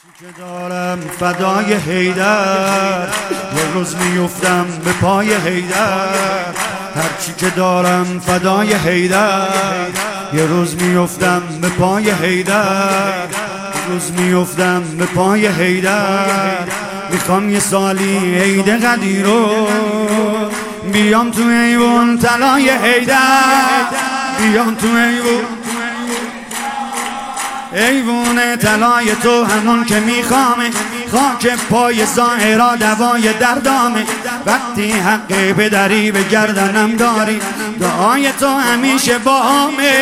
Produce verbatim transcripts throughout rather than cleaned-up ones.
که دارم فدای حیدر، یه روز میفتم به پای حیدر. هرچی که دارم فدای حیدر، یه روز میفتم به پای حیدر. یه روز میفتم به پای حیدر. میخوام یه سالی عید قدیر رو بیام تو ایوون طلای حیدر، بیام تو ایوون ایوون طلای تو هنون که میخوامه. خاک پای ظاهرا دوای دردامه. وقتی حق پدری به گردنم داری، دعای تو همیشه با همه.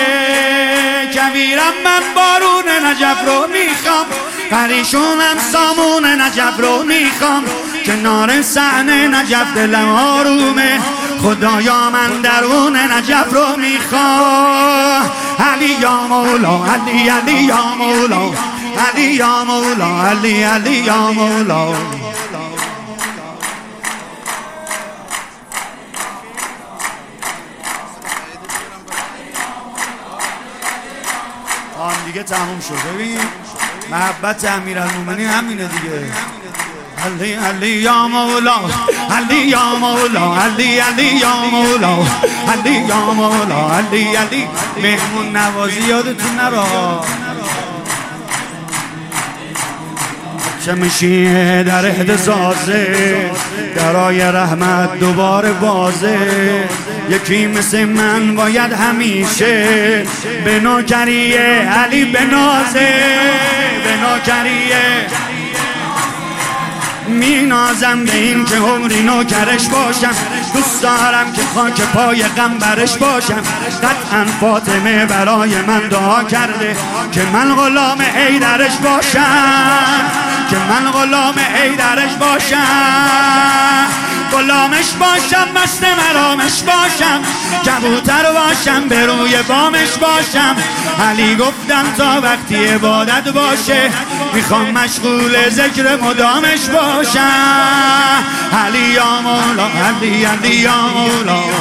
کویرم من بارون نجف رو میخوام، پریشونم سامون نجف رو میخوام. کنار صحنه نجف دلم آرومه، خدایا من درون نجف رو میخوام. علی یا مولا، علی علی یا مولا، علی یا مولا، علی علی یا مولا. آن دیگه تموم شد. ببین محبت امیرالمومنین همینه دیگه. علی علی یا مولا، علی یا مولا، علی علی یا مولا، علی یا مولا، علی علی. مهمون نوازی یادتون نرا. شمشیر در احتسازه، درای رحمت دوباره بازه. یکی مثل من باید همیشه به نوکریه علی بنازه، به نوکریه. می نازم به این که عمری نوکرش باشم. دوست دارم که خاک پای قنبرش باشم. قطعا فاطمه برای من دعا کرده که من غلام حیدرش باشم، که من غلام حیدرش باشم. غلامش باشم، مست مرامش باشم، کبوتر باشم، به روی بامش باشم. علی گفتم تا وقتی عبادت باشه، میخوام مشغول ذکر مدامش باشم. علی یا مولا، علی علی یا مولا.